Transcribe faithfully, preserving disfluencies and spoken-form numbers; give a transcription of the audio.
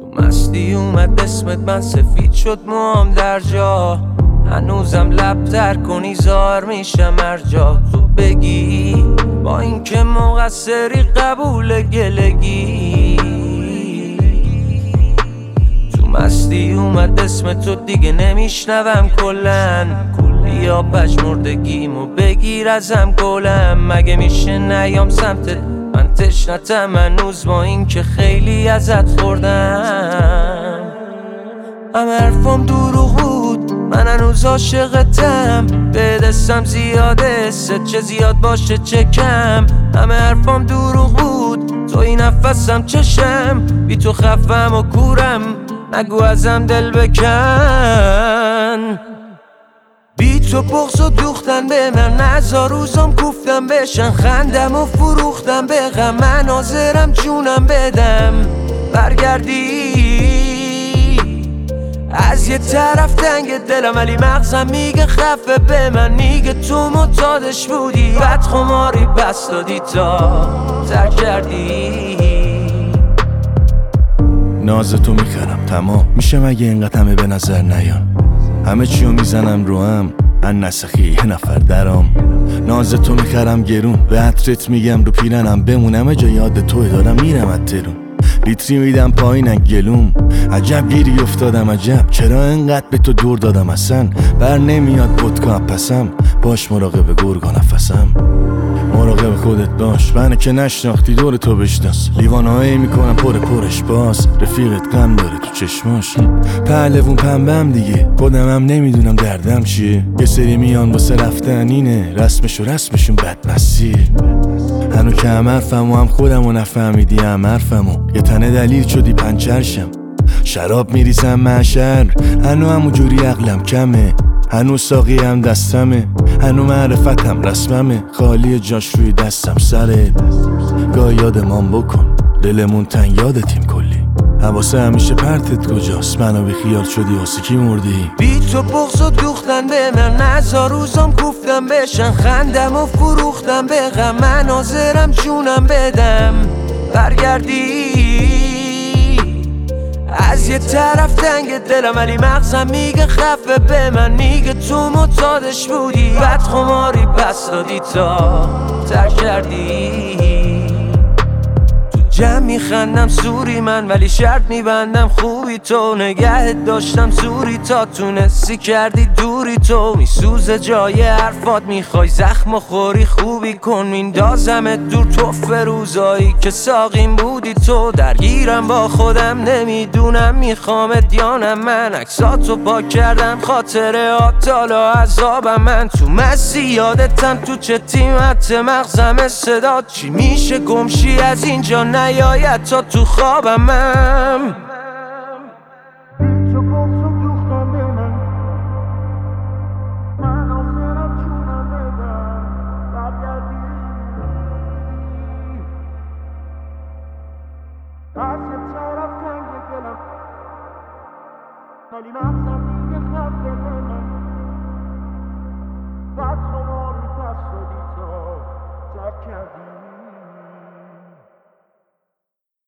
تو مستی اومد اسمت من سفید شد موام در جا، هنوزم لب تر کنی زار میشم هر جا تو بگی با این که مقصری قبول گلگی. تو مستی اومد اسم تو دیگه نمیشنوم کلن، بیا پژمردگیمو بگیر ازم گلم. مگه میشه نیام سمتت من تشنتم هنوز با این که خیلی ازت خوردم. همه حرفام دروغ بود من هنوز عاشقتم، به دستم زیاده ست چه زیاد باشه چه کم. همه حرفام دروغ بود تو این نفسم چشم، بی تو خفم و کورم نگو ازم دل بکن. بی تو بغض و دوختن به من نزار روزم گفتم بشن، خندم و فروختم به غم من حاضرم جونم بدم. برگردی از یه طرف تنگ دلم ولی مغزم میگه خفه به من، میگه تو معتادش بودی بد خماری پس دادی تا ترک کردی. ناز تو میخرم تمام میشه مگه اینقدر همه به نظر نیان، همه چیو میزنم رو هم ان نسخی یه نفر درام. ناز تو میخرم گرون به عطرت میگم رو پیرنم بمونم جا یاد توی دارم میرم از ترون. لیتری میدم پایینن گلوم عجب گیری افتادم عجب چرا انقدر به تو دور دادم اصلا بر نمیاد بدکا پسم باش مراقب گرگا نفسم. مراقب خودت باش منو که نشناختی دور تو بشناس، لیوانهایی میکنم پر پرش باز رفیقت غم داره تو چشماش. پهلوون پنبم دیگه خودمم نمیدونم دردم چیه، یه سری میان واسه رفتن اینه رسمش و رسمشون بدمسیه. هنو که هم حرفم و هم خودم و نفهمیدی هم حرفم و یه تنه دلیل شدی پنچرشم. شراب میریزم محشر هنو همو جوری عقلم کمه، هنو ساقی هم دستمه هنو معرفتم رسممه، خالی جاش روی دستم سرت. گاه یادمان بکن دلمون تنگ یادتیم کلی، حواسه همیشه پرتت کجاست منو بی خیال شدی واسه کی مردی. بی تو بغض و دوختن به من نزار روزم گفتم بشن، خندم و فروختم به غم من حاضرم جونم بدم. برگردی از یه طرف تنگ دلم ولی مغزم میگه خفه به من، میگه تو معتادش بودی بد خماری پس دادی تا ترک کردی. تو جمع میخندم سوری من ولی شرط میبندم خوبی تو، نگهت داشتم زوری تا تونستی کردی دوری تو. میسوزه جای حرفات میخوای زخم و خوری خوبی کن، میندازمت دور تو فروزایی که ساقیم بودی تو. درگیرم با خودم نمیدونم میخوامت یا نه، من عکساتو پاک کردم خاطره آتالا عذابم. من تو مسی یادتم تو چه تیمت مغزم صدات چی میشه گمشی از اینجا نیاید تا تو خوابم. من ولی مغزم میگه خفه به من بد خماری پس دادی تا ترک کردی.